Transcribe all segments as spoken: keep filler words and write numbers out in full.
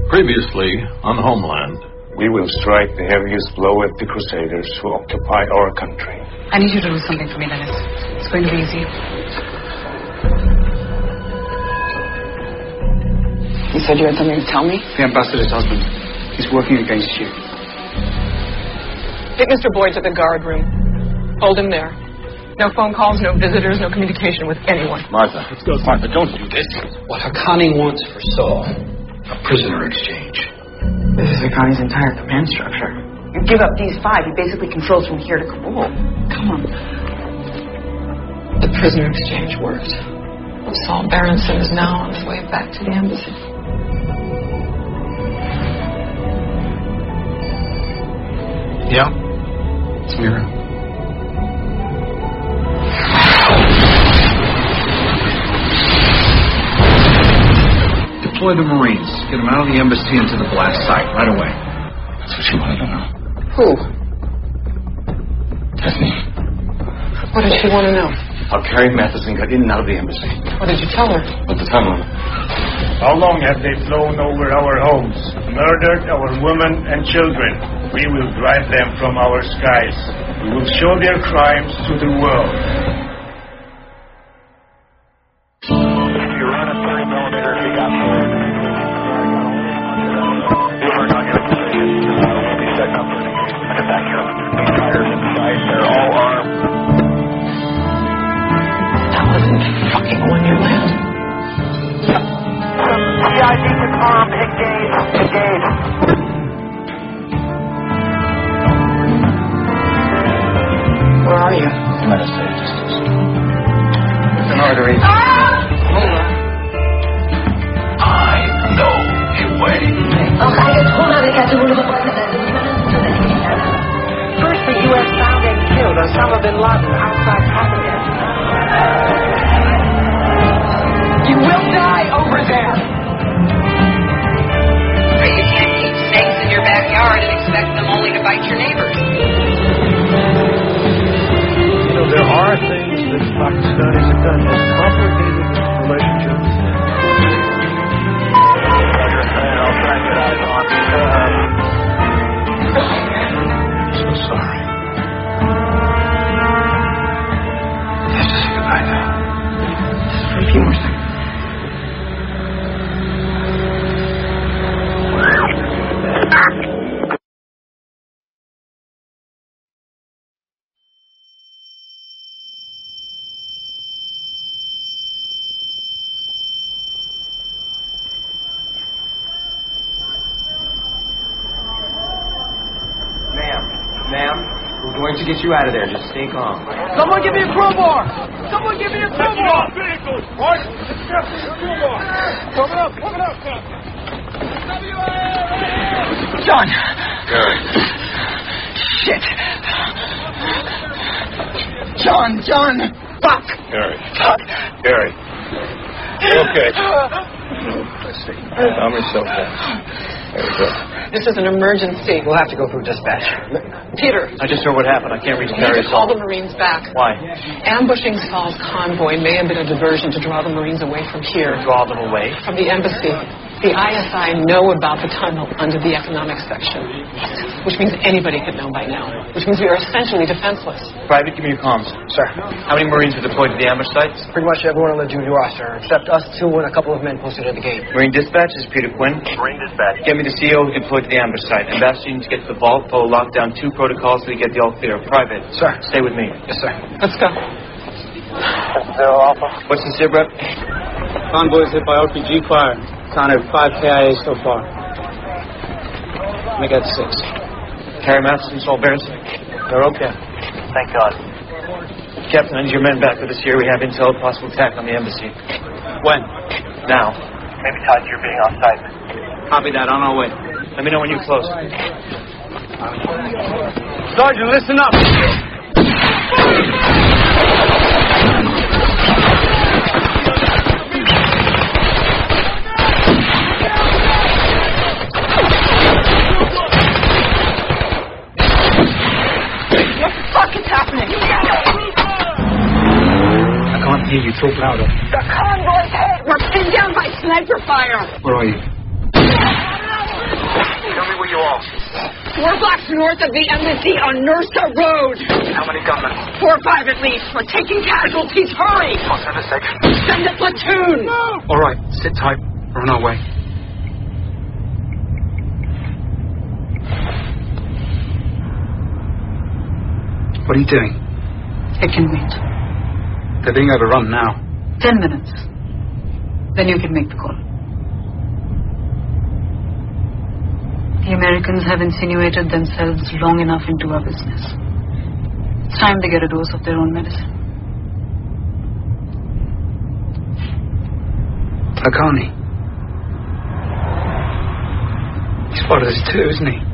Previously on Homeland. We will strike the heaviest blow at the Crusaders who occupy our country. I need you to do something for me, Dennis. It's going to be easy. You said you had something to tell me? The ambassador's husband. He's working against you. Take Mister Boyd to the guard room. Hold him there. No phone calls, no visitors, no communication with anyone. Martha. Let's go. Martha, don't do this. What Haqqani wants for Saul, a prisoner exchange. This is Haqqani's entire command structure. You give up these five, he basically controls from here to Kabul. Come on. The prisoner exchange worked. Saul Berenson is now on his way back to the embassy. Yeah, it's Mira. Deploy the Marines. Get them out of the embassy into the blast site right away. That's what she wanted to know. Who? Bethany. What did she want to know? How Carrie Matheson got in and out of the embassy. What did you tell her? What the tunnel? How long have they flown over our homes, murdered our women and children? We will drive them from our skies. We will show their crimes to the world. If you run a thirty millimeter, you got four. You are not going to say it. We'll be setting up for the game. Get back here. These tires inside, they're all armed. That wasn't fucking Wonderland. C I D confirmed. Engage. Engage. Where are you? United States. An artery. Ah! Hold on. I know a way. First, the U S found and killed Osama bin Laden outside Pakistan. You will die over there. But you can't keep snakes in your backyard and expect them only to bite your neighbors. You know, there are things that Pakistanis have done as complicated relationships. I'll try and get eyes on. I'm so sorry. Let's just say goodbye now. Just for a few more seconds. We're going to get you out of there. Just stay calm. Someone give me a crowbar! Someone give me a crowbar! Vehicles! What? Except for the crowbar! Coming up! Coming up! John! Gary. Shit! John! John! Fuck! Gary. Gary. Okay. Let's see. Calm yourself down. There we go. This is an emergency. We'll have to go through dispatch. Peter. I just heard what happened. I can't reach You need Carrie's to call call. the Marines back. Why? Ambushing Saul's convoy may have been a diversion to draw the Marines away from here. Draw them away? From the embassy. The I S I know about the tunnel under the economic section. Which means anybody could know by now. Which means we are essentially defenseless. Private, give me your comms. Sir. How many Marines were deployed to the ambush sites? Pretty much everyone on the duty roster, except us two and a couple of men posted at the gate. Marine dispatch is Peter Quinn. Marine dispatch. Get me the C O who deployed to the ambush site. Ambassador needs to get to the vault, follow lock down two protocols so we get the all clear. Private. Sir. Stay with me. Yes, sir. Let's go. Zero Alpha. What's the sit rep? Convoys hit by R P G fire. Counted five K I A so far. Make that six. Carrie Matheson, Saul Berenson. They're okay. Thank God. Captain, I need your men back with us here. We have intel of possible attack on the embassy. When? Now. Maybe tied to your being on site. Copy that. On our way. Let me know when you're close. Sergeant, listen up. Hear you, talk louder. The convoy's hit. We're pinned down by sniper fire. Where are you? Four blocks north of the embassy on Nursa Road. How many gunmen? Four or five at least. We're taking casualties. Hurry! I'll send a section. Send a platoon! No! All right, sit tight. We're on our way. What are you doing? It can wait. They're being overrun now. Ten minutes. Then you can make the call. The Americans have insinuated themselves long enough into our business. It's time to get a dose of their own medicine. Haqqani. He's part of this too, isn't he?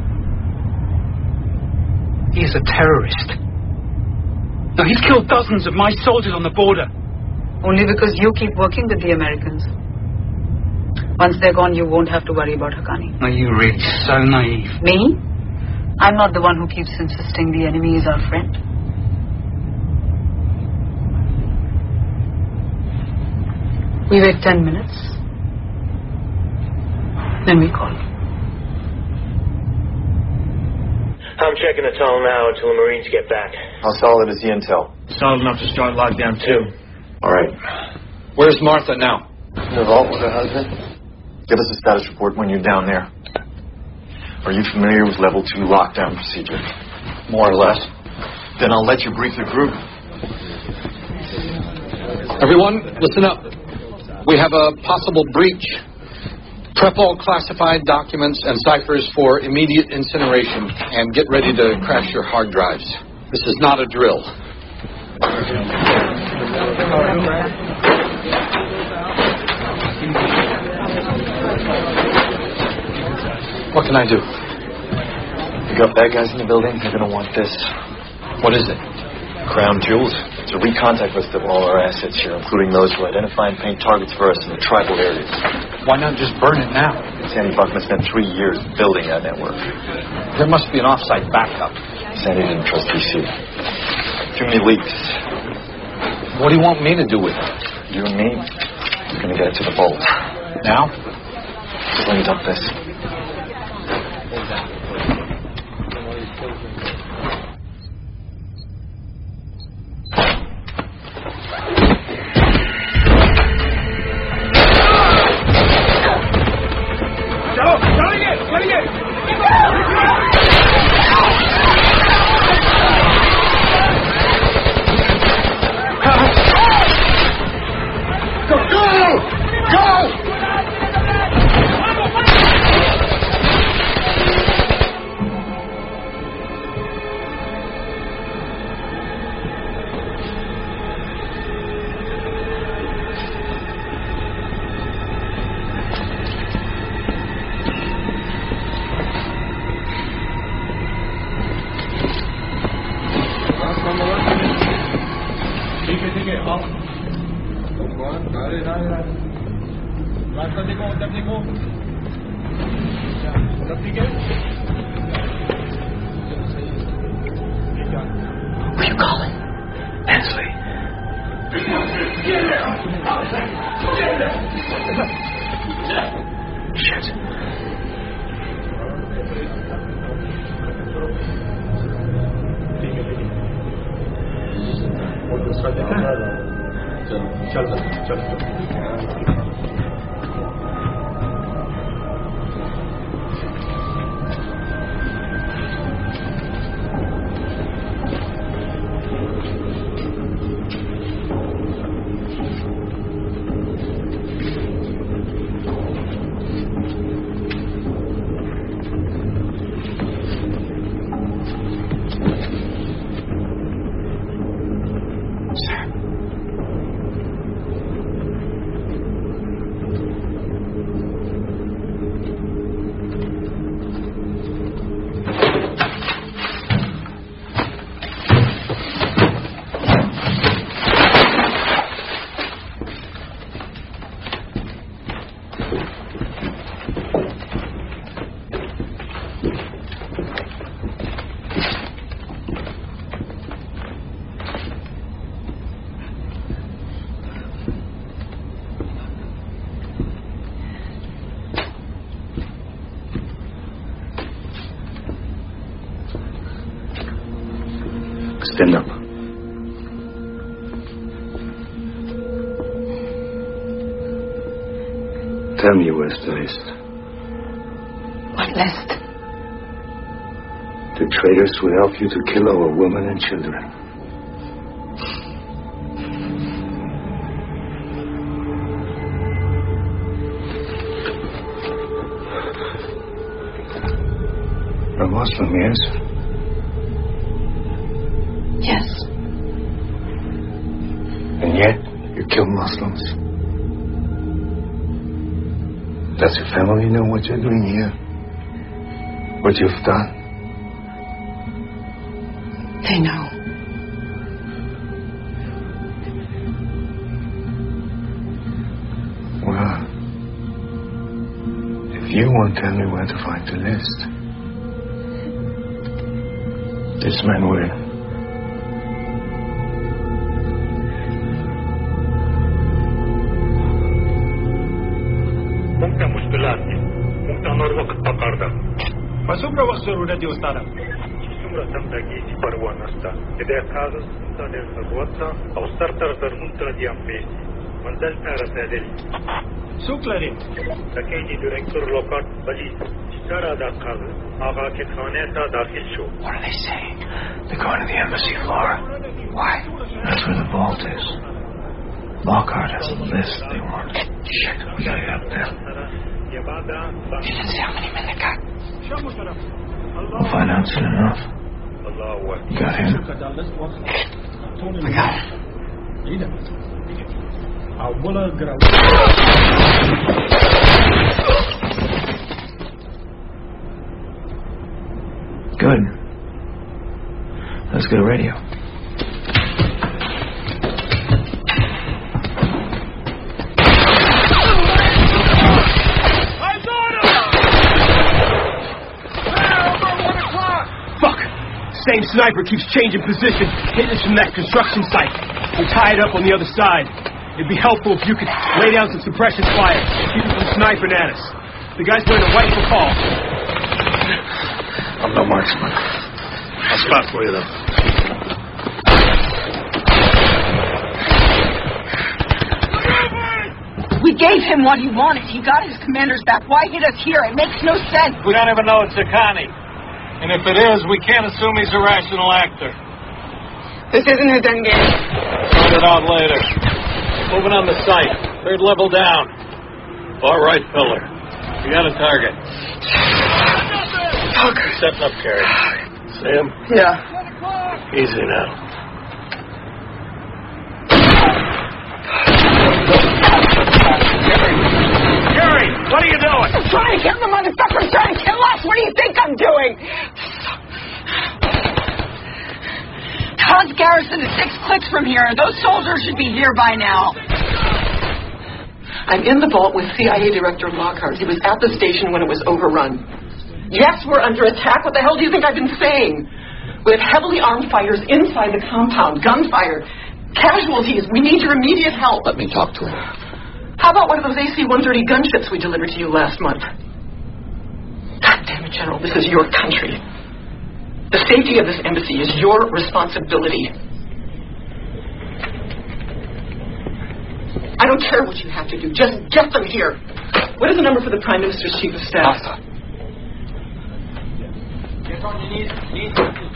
He is a terrorist. Now, he's killed dozens of my soldiers on the border. Only because you keep working with the Americans. Once they're gone, you won't have to worry about Haqqani. Are you really so naive? Me? I'm not the one who keeps insisting the enemy is our friend. We wait ten minutes. Then we call. I'm checking the tunnel now until the Marines get back. How solid is the intel? Solid enough to start lockdown two. All right. Where's Martha now? In the vault with her husband. Give us a status report when you're down there. Are you familiar with level two lockdown procedure? More or less. Then I'll let you brief the group. Everyone, listen up. We have a possible breach. Prep all classified documents and ciphers for immediate incineration, and get ready to crash your hard drives. This is not a drill. What can I do? You got bad guys in the building. They're going to want this. What is it? Crown jewels. It's a recontact list of all our assets here, including those who identify and paint targets for us in the tribal areas. Why not just burn it now? Sandy Buckman spent three years building that network. There must be an off-site backup. Sandy didn't trust D C. Too many leaks. What do you want me to do with it? You and me, we're going to get it to the vault. Now? Just let me dump this. Who are you calling? Hensley. Shit. Stand up. Tell me where's the list. What list? The traitors who help you to kill our women and children. A Muslim, yes? Yes. And yet, you kill Muslims. Does your family know what you're doing here? What you've done? They know. Well, if you won't tell me where to find the list, this man will. ممكن مشكلات ممكن نور وقت بقاردا فسمرة وقصر ردي وستانا سمرة تمتاكي بروا نستا إذا كاغز تانير تغوطا أو سرطر درمونتر ديام بيسي منزل تارسادل سوكلاري تكيجي ديريكتور لوكات بليس اشترى دا كاغز آغا كتخانة تا داخل شو. What are they saying? They're going to the embassy floor. Why? That's where the vault is. Lockhart has a list they want. Shit, we gotta get up there. You didn't see how many men they got. We'll find out soon enough. You got him? I got it. Good. Let's get a radio. Same sniper keeps changing position, hitting us from that construction site. We're tied up on the other side. It'd be helpful if you could lay down some suppression fire, keep them from sniping at us. The guy's wearing a rifle call. I'm no marksman. I'll spot for you, though. We gave him what he wanted. He got his commanders back. Why hit us here? It makes no sense. We don't even know it's Zakani. And if it is, we can't assume he's a rational actor. This isn't his endgame. Find it out later. Moving on the site. Third level down. Far right pillar. We got a target. Tucker. Stepping up, Carrie. See him? Yeah. Easy now. Carrie, what are you doing? I'm trying to kill the motherfucker. I'm trying to kill us. What do you think I'm doing? Todd's garrison is six clicks from here. Those soldiers should be here by now. I'm in the vault with C I A Director Lockhart. He was at the station when it was overrun. Yes, we're under attack. What the hell do you think I've been saying? We have heavily armed fighters inside the compound. Gunfire. Casualties. We need your immediate help. Let me talk to him. How about one of those A C one thirty gunships we delivered to you last month? God damn it, General. This is your country. The safety of this embassy is your responsibility. I don't care what you have to do. Just get them here. What is the number for the Prime Minister's Chief of Staff? Get on your knees, knees.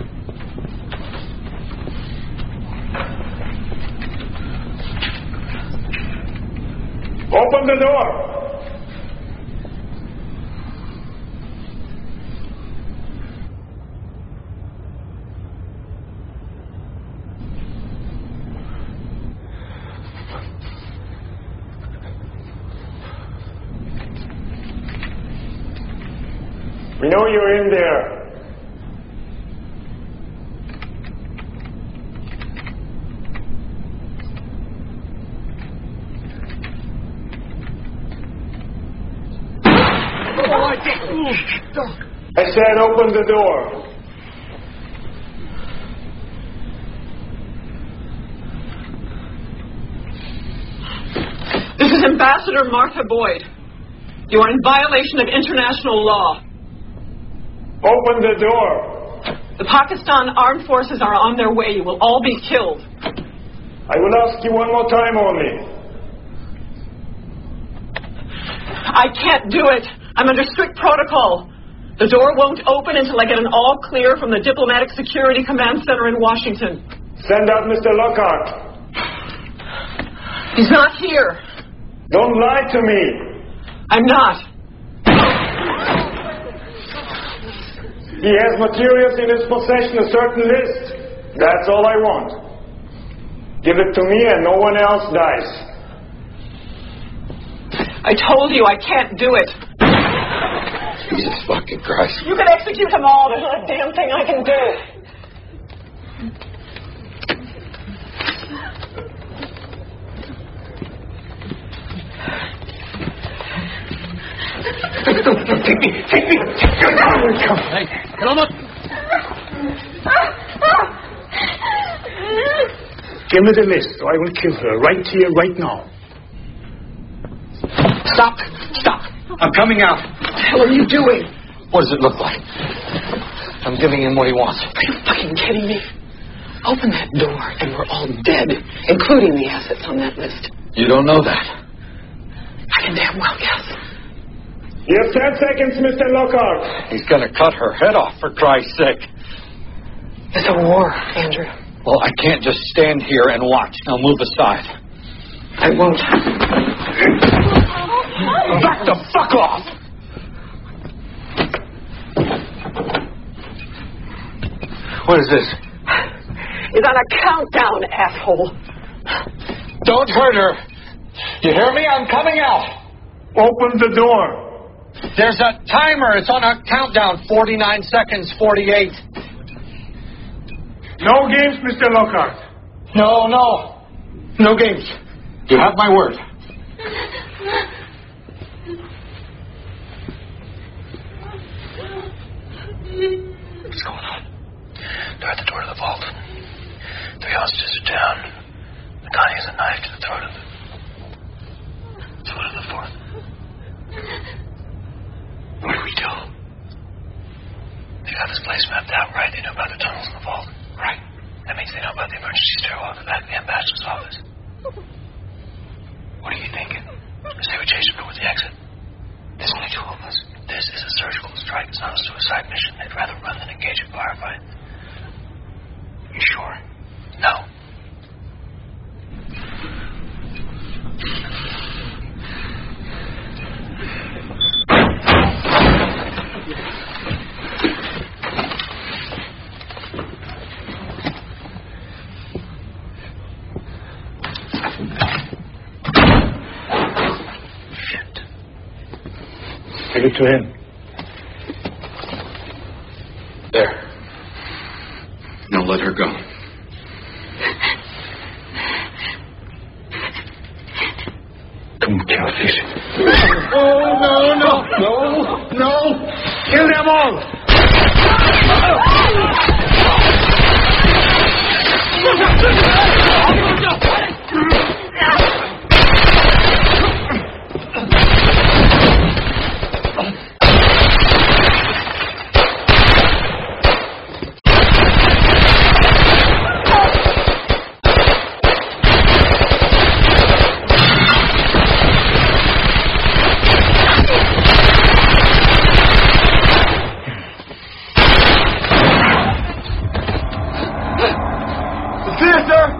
Open the door! We know you're in there. I said open the door. This is Ambassador Martha Boyd. You are in violation of international law. Open the door. The Pakistan armed forces are on their way. You will all be killed. I will ask you one more time only. I can't do it. I'm under strict protocol. The door won't open until I get an all clear from the Diplomatic Security Command Center in Washington. Send out Mister Lockhart. He's not here. Don't lie to me. I'm not. He has materials in his possession, a certain list. That's all I want. Give it to me and no one else dies. I told you I can't do it. Jesus fucking Christ. You can execute them all. There's not a damn thing I can do. Take me, take me, take me. Come, hey, come on. Give me the list, or I will kill her right here, right now. Stop! Stop! I'm coming out. What the hell are you doing? What does it look like? I'm giving him what he wants. Are you fucking kidding me? Open that door and we're all dead, including the assets on that list. You don't know that. I can damn well guess. You have ten seconds, Mister Lockhart. He's gonna cut her head off, for Christ's sake. It's a war, Andrew. Well, I can't just stand here and watch. Now move aside. I won't. Back the fuck off! What is this? It's on a countdown, asshole. Don't hurt her. You hear me? I'm coming out. Open the door. There's a timer. It's on a countdown. forty-nine seconds, forty-eight. No games, Mister Lockhart. No, no. No games. You have my word. What's going on? They're at the door to the vault. Three hostages are down. Connie has a knife to the throat of them. So what is the fourth? What do we do? They got this place mapped out, right? They know about the tunnels in the vault. Right. That means they know about the emergency stairwell at the back of the ambassador's office. What are you thinking? Because they would chase them towards the exit. There's only two of us. This is a surgical strike. It's not a suicide mission. They'd rather run than engage a firefight. You sure? No. Give it to him. There. Now let her go. Come kill this. Oh, no, no, no, no. Kill them all. Sister!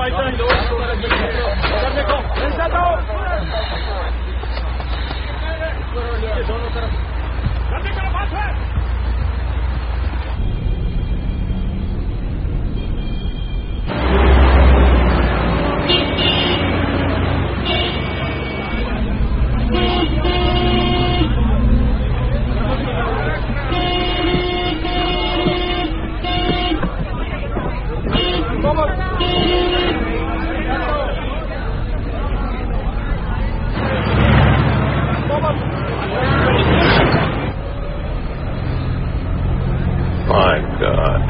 My God.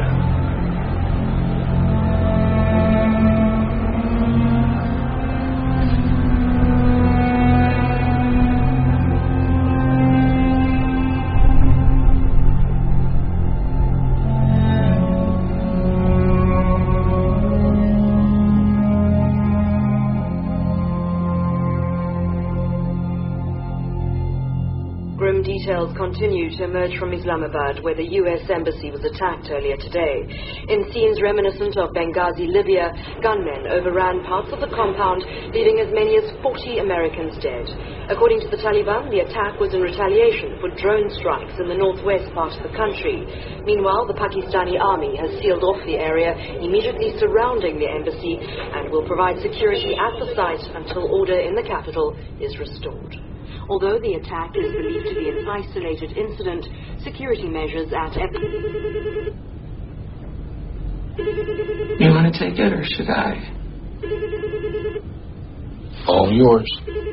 Grim details continue to emerge from Islamabad, where the U S Embassy was attacked earlier today. In scenes reminiscent of Benghazi, Libya, gunmen overran parts of the compound, leaving as many as forty Americans dead. According to the Taliban, the attack was in retaliation for drone strikes in the northwest part of the country. Meanwhile, the Pakistani army has sealed off the area immediately surrounding the embassy and will provide security at the site until order in the capital is restored. Although the attack is believed to be an isolated incident, security measures at... You want to take it, or should I? All yours.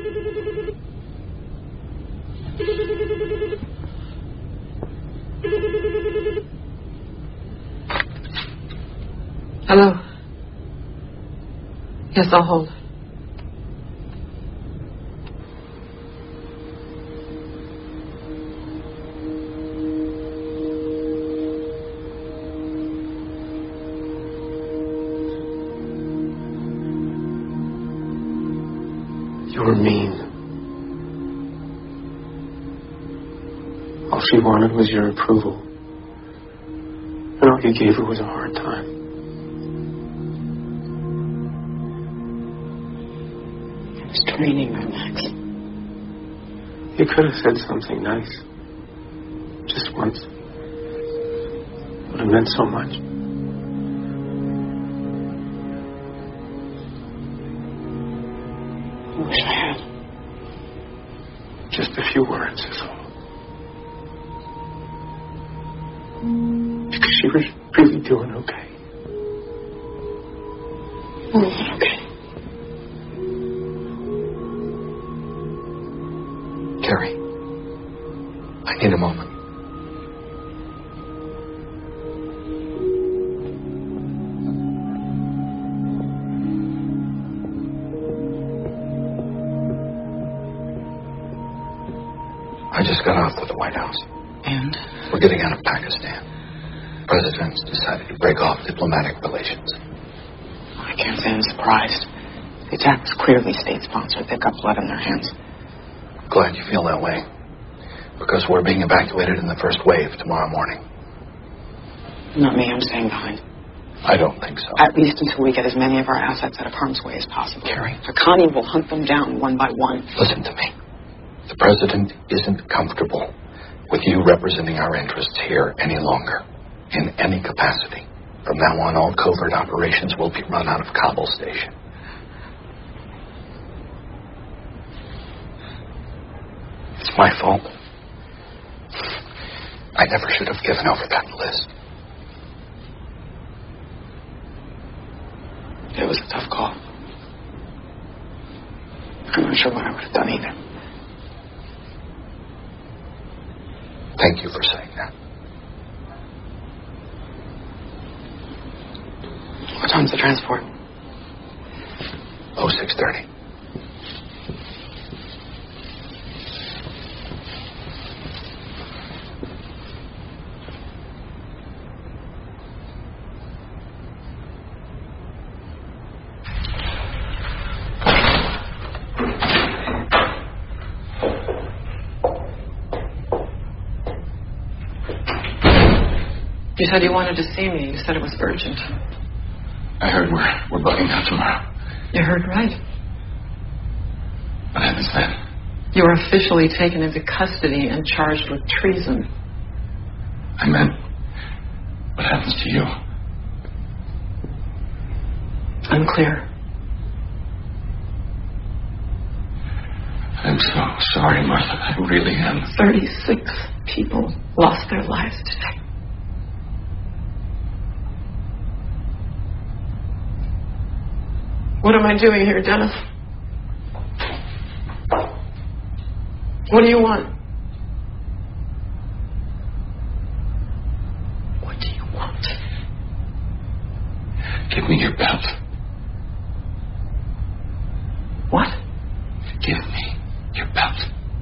Hello? Yes, I'll hold. You were mean. All she wanted was your approval. And all you gave her was a hard time. I was training her, Max. You could have said something nice. Just once. Would have meant so much. I wish I had. Just a few words is all. Because she was really doing okay. Oh, okay. Carrie, I need a moment. I just got off with the White House. And? We're getting out of Pakistan. The president's decided to break off diplomatic relations. I can't say I'm surprised. The attack was clearly state-sponsored. They've got blood in their hands. Glad you feel that way. Because we're being evacuated in the first wave tomorrow morning. Not me, I'm staying behind. I don't think so. At least until we get as many of our assets out of harm's way as possible. Carrie. Haqqani will hunt them down one by one. Listen to me. The president isn't comfortable with you representing our interests here any longer, in any capacity. From now on, all covert operations will be run out of Kabul Station. It's my fault. I never should have given over that list. It was a tough call. I'm not sure what I would have done either. Thank you for saying that. What time's the transport? Oh, six thirty. You said you wanted to see me. You said it was urgent. I heard we're, we're bugging out tomorrow. You heard right. What happens then? You're officially taken into custody and charged with treason. I meant, what happens to you? Unclear. I'm so sorry, Martha. I really am. thirty-six people lost their lives today. What am I doing here, Dennis? What do you want? What do you want? Give me your belt. What? Give me your belt.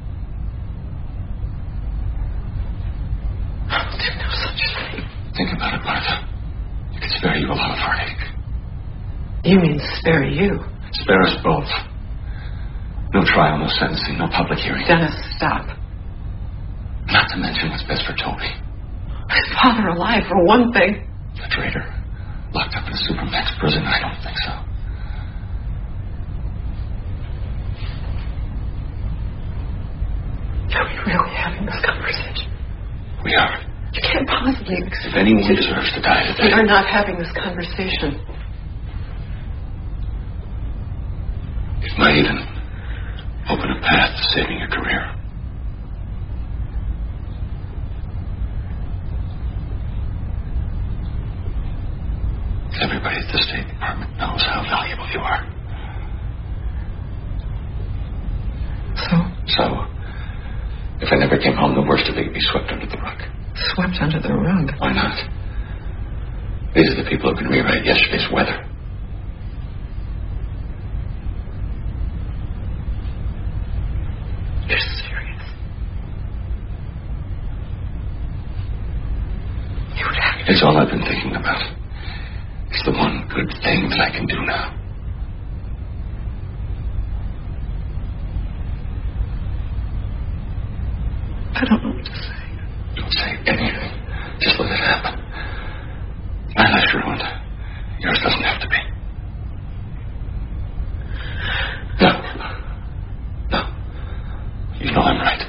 I'll do no such thing. Think about it, Martha. It could spare you a lot of heartache. You mean spare you? Spare us both. No trial, no sentencing, no public hearing. Dennis, stop. Not to mention what's best for Toby. His father alive, for one thing. A traitor. Locked up in a supermax prison? I don't think so. Are we really having this conversation? We are. You can't possibly... If anyone deserves to die today... We are not having this conversation. It might even open a path to saving your career. Everybody at the State Department knows how valuable you are. So? So, if I never came home, the worst of it would be swept under the rug. Swept under the rug? Why not? These are the people who can rewrite yesterday's weather. You're serious? You would have... It's all I've been thinking about. It's the one good thing that I can do now. I don't know what to say. Don't say anything. Just let it happen. My life's ruined. Yours doesn't have to be. No. No. You know I'm right.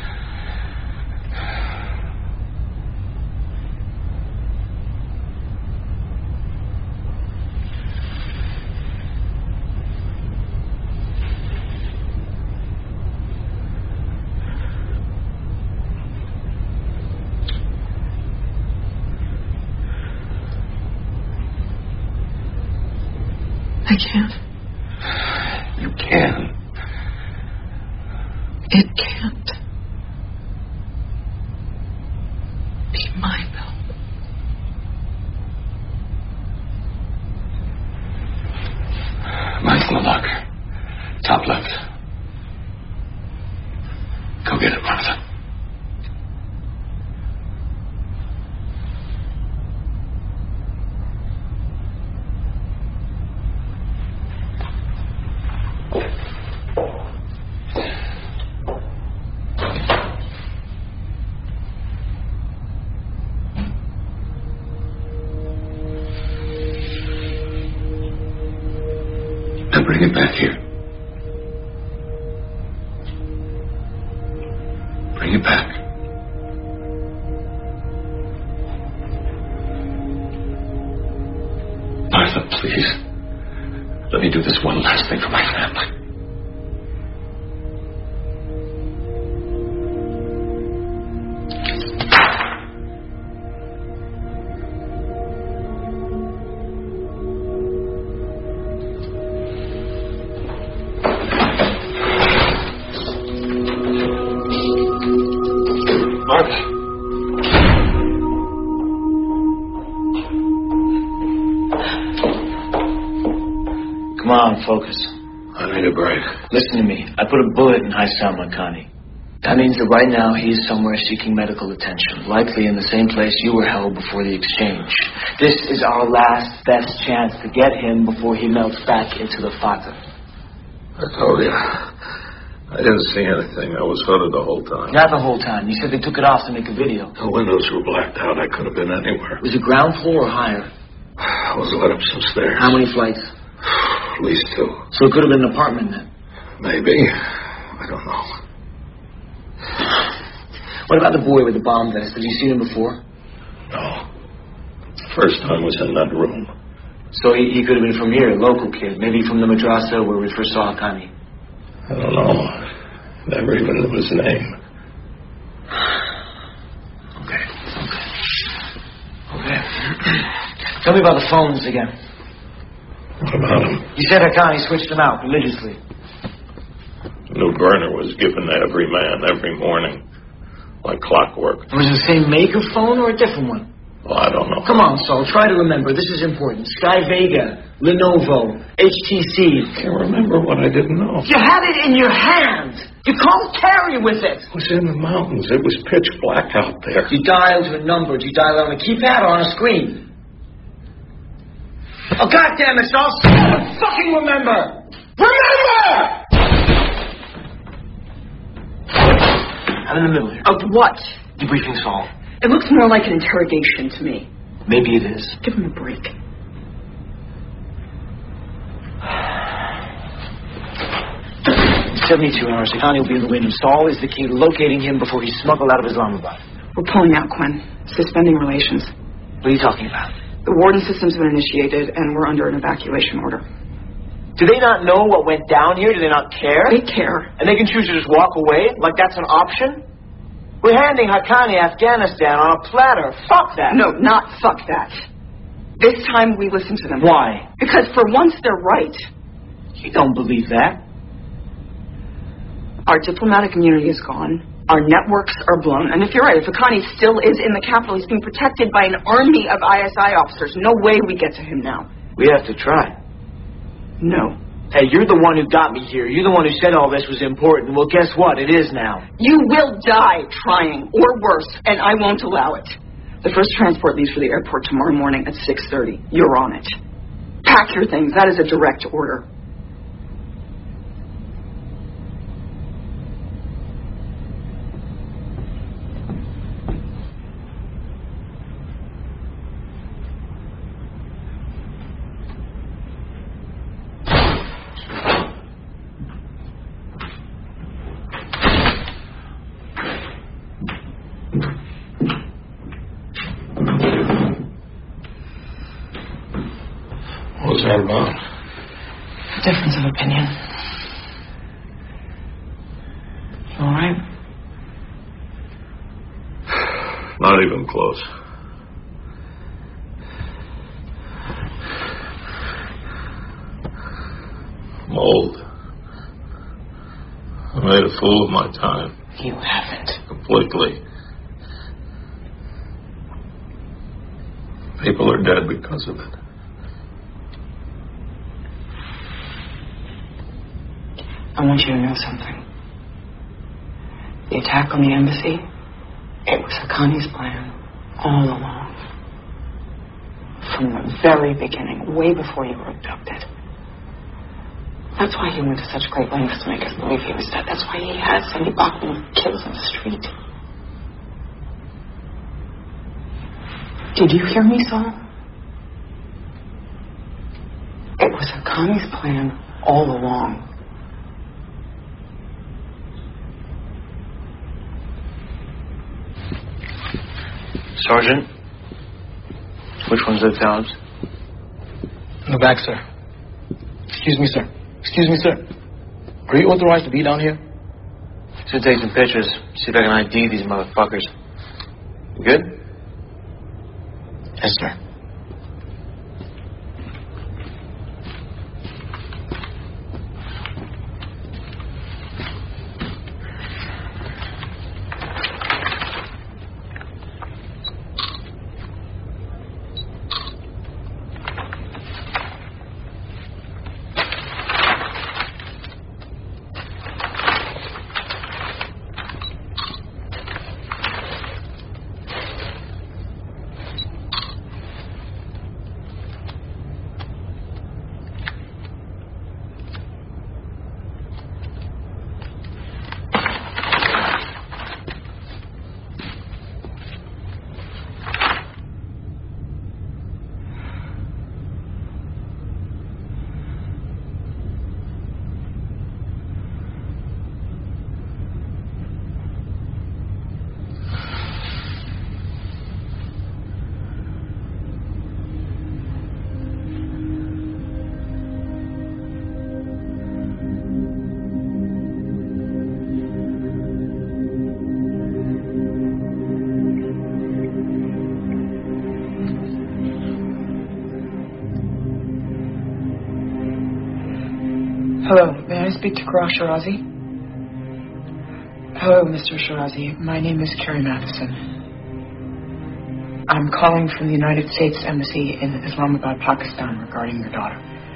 I can't. You can. It can't be my belt. Mine's in the locker. Top left. Go get it, Martha. Now bring it back here. Bring it back. Martha, please. Let me do this one last thing for my family. Come on, focus. I need a break. Listen to me. I put a bullet in Haysam Makani. That means that right now he is somewhere seeking medical attention, likely in the same place you were held before the exchange. This is our last best chance to get him before he melts back into the Fatah. I told you. I didn't see anything. I was hooded the whole time. Not the whole time. You said they took it off to make a video. The windows were blacked out. I could have been anywhere. Was it ground floor or higher? I was led up some stairs. How many flights? At least two. So it could have been an apartment then? Maybe. I don't know. What about the boy with the bomb vest? Have you seen him before? No. First time was in that room. So he, he could have been from here, a local kid. Maybe from the madrasa where we first saw Haqqani. I don't know. Never even knew his name. Okay. Okay. Okay. Tell me about the phones again. What about him? You said Haqqani switched them out religiously. New burner was given to every man every morning. Like clockwork. Was it the same make of phone or a different one? Well, I don't know. Come on, Saul. Try to remember. This is important. Sky Vega, Lenovo, H T C. I can't remember what I didn't know. You had it in your hand. You can't carry with it. It was in the mountains. It was pitch black out there. You dialed to a number. Did you dial on a keypad or on a screen? Oh, God damn it, Saul. Fucking remember. Remember! I'm in the middle here. Of what? Debriefing Saul. It looks more like an interrogation to me. Maybe it is. Give him a break. seventy-two hours. Haqqani will be in the wind. Saul is the key to locating him before he's smuggled out of Islamabad. We're pulling out, Quinn. Suspending relations. What are you talking about? The warden system's been initiated, and we're under an evacuation order. Do they not know what went down here? Do they not care? They care. And they can choose to just walk away? Like that's an option? We're handing Haqqani Afghanistan on a platter. Fuck that. No, not fuck that. This time we listen to them. Why? Because for once they're right. You don't believe that. Our diplomatic immunity is gone. Our networks are blown. And if you're right, if Haqqani still is in the capital, he's being protected by an army of I S I officers. No way we get to him now. We have to try. No. Hey, you're the one who got me here. You're the one who said all this was important. Well, guess what? It is now. You will die trying, or worse, and I won't allow it. The first transport leaves for the airport tomorrow morning at six thirty. You're on it. Pack your things. That is a direct order. What was that about? Difference of opinion. You all right? Not even close. I'm old. I made a fool of my time. You haven't. Completely. People are dead because of it. I want you to know something. The attack on the embassy, it was Haqqani's plan all along. From the very beginning, way before you were abducted. That's why he went to such great lengths to make us believe he was dead. That's why he had Sandy Bachman killed in the street. Did you hear me, Saul? It was Haqqani's plan all along. Sergeant, which one's the Talibs? In the back, sir. Excuse me, sir. Excuse me, sir. Are you authorized to be down here? Should take some pictures. See if I can I D these motherfuckers. You good? Yes, sir. Hello, may I speak to Karash Shirazi? Hello, Mister Shirazi. My name is Carrie Matheson. I'm calling from the United States Embassy in Islamabad, Pakistan, regarding your daughter.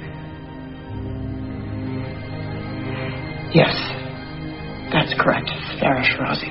Yes, that's correct. Farah Shirazi.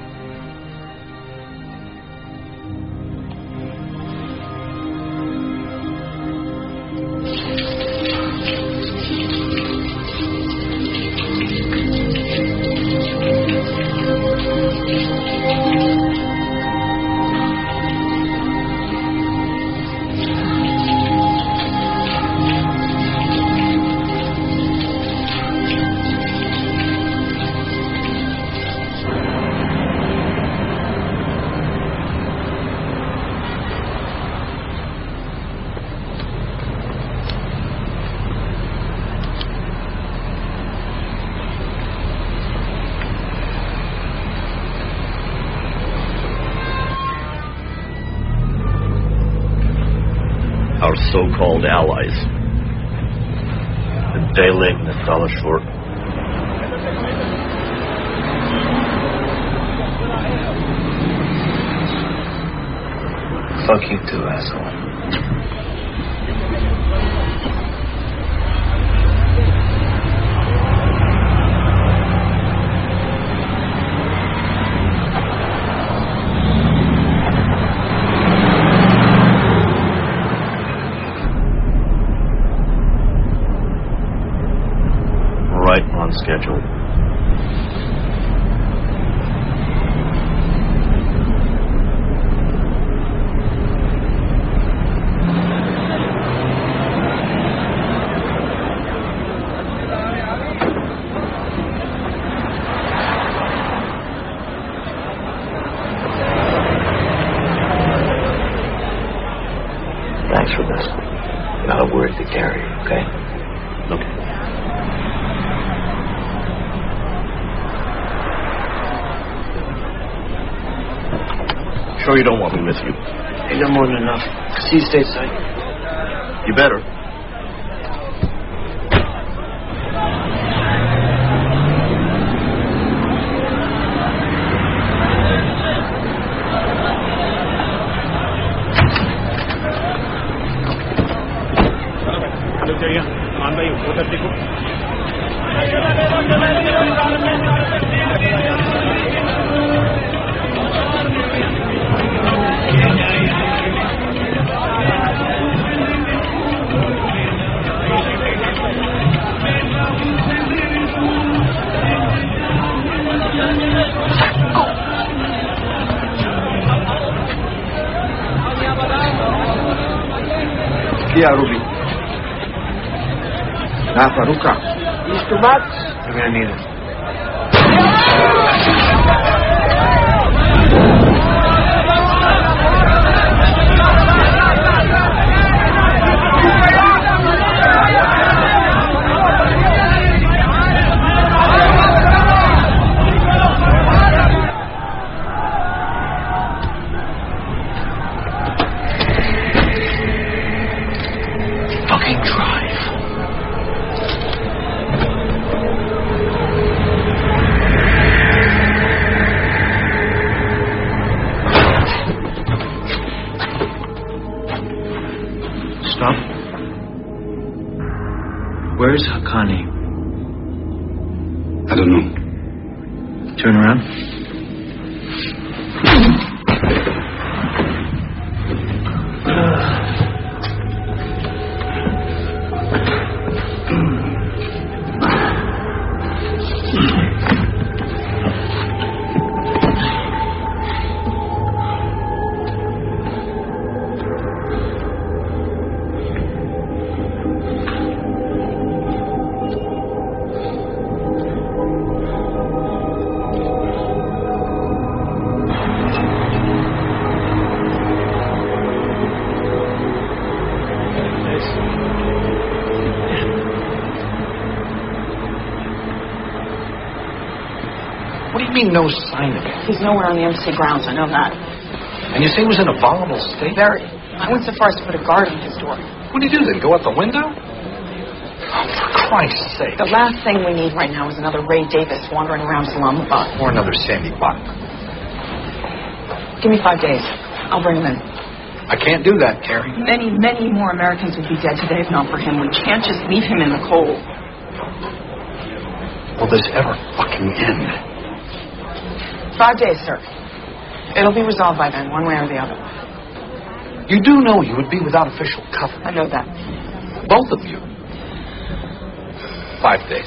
Our so-called allies. A day late and a dollar short. Fuck you too, asshole. Right on schedule. Thanks for this. Not a word to carry, okay? Okay. Sure you don't want me with you? I got more than enough. See you stateside. You better. Yeah, Ruby. Now, Faruka. Mister Butts? You're gonna need it. Fucking drive. Stop. Where's Haqqani? I don't know. Turn around. What do you mean, no sign of it? He's nowhere on the embassy grounds, I know that. And you say he was in a volatile state? Very. I went so far as to put a guard on his door. What do you do then? Go out the window? Oh, for Christ's sake. The last thing we need right now is another Ray Davis wandering around Islamabad. Or another Sandy Bach. Give me five days. I'll bring him in. I can't do that, Carrie. Many, many more Americans would be dead today if not for him. We can't just leave him in the cold. Will this ever fucking end? Five days, sir. It'll be resolved by then, one way or the other. You do know you would be without official cover. I know that. Both of you. Five days.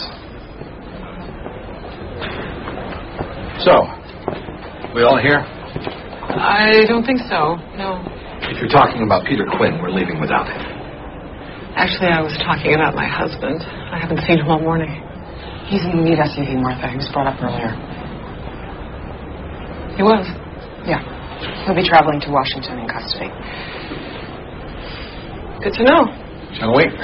So, we all here? I don't think so, no. If you're talking about Peter Quinn, we're leaving without him. Actually, I was talking about my husband. I haven't seen him all morning. He's in the lead S U V, Martha. He was brought up earlier. He was? Yeah. He'll be traveling to Washington in custody. Good to know. Shall we?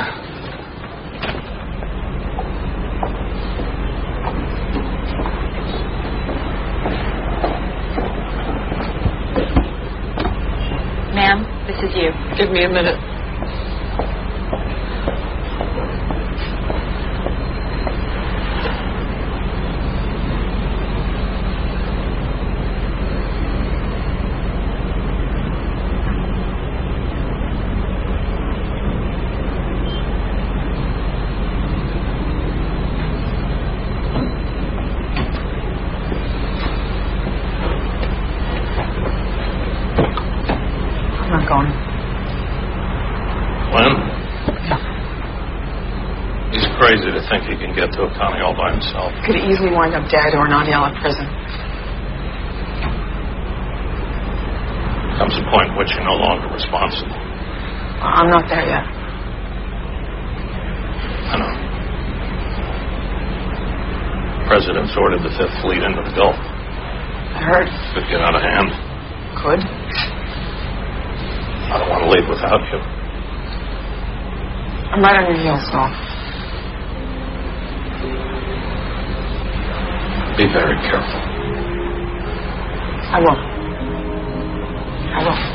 Ma'am, this is you. Give me a minute. Crazy to think he can get to a county all by himself. Could easily wind up dead or in Adiala prison. Comes a point in which you're no longer responsible. I'm not there yet. I know. The President's ordered the Fifth Fleet into the Gulf. I heard. Could get out of hand. Could? I don't want to leave without you. I'm right on your heels, Saul. Be very careful. I will. I will.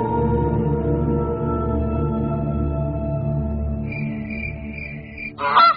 Ah!